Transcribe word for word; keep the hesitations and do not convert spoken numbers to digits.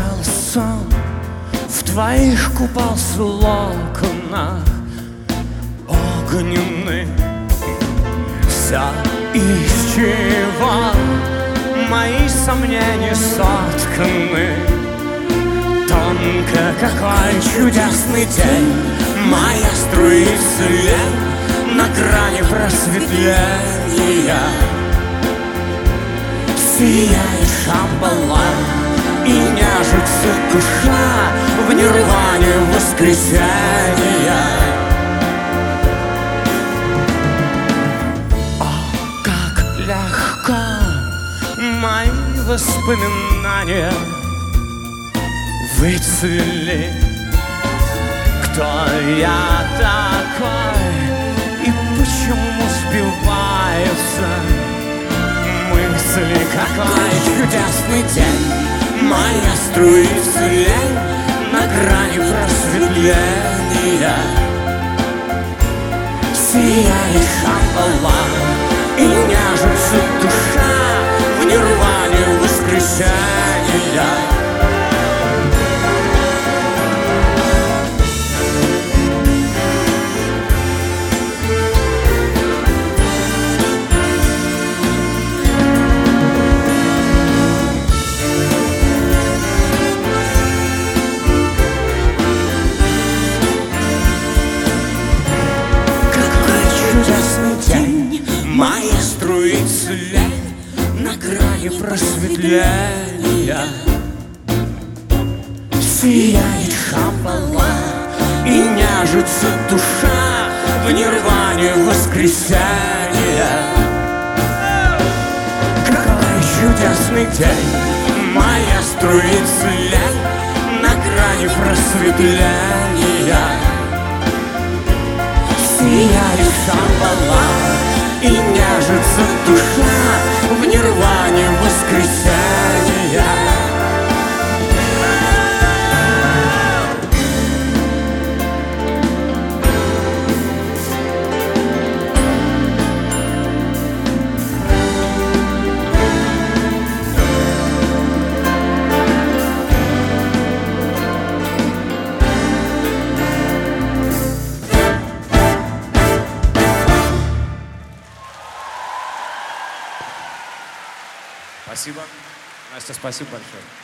стоял сон, в твоих купался локонах огненных. Все, из чего мои сомнения сотканы. Тонко, какой чудесный день, моя струится лень на грани просветления. Сияет Шамбала, и нежится душа в нирване воскресения. О, как легко мои воспоминания выцвели. Кто я такой и почему сбиваются мысли? Какой чудесный день, моя струится лень на грани просветления. Сияет Шамбала, и нежится душа в нирване воскресения. Моя струится лень на грани просветления. Сияет Шамбала, и нежится душа в нирване воскресения. Какой чудесный день, моя струится лень на грани просветления. Сияет Шамбала, и нежится душа в нирване воскресения. Спасибо. Настя, спасибо большое.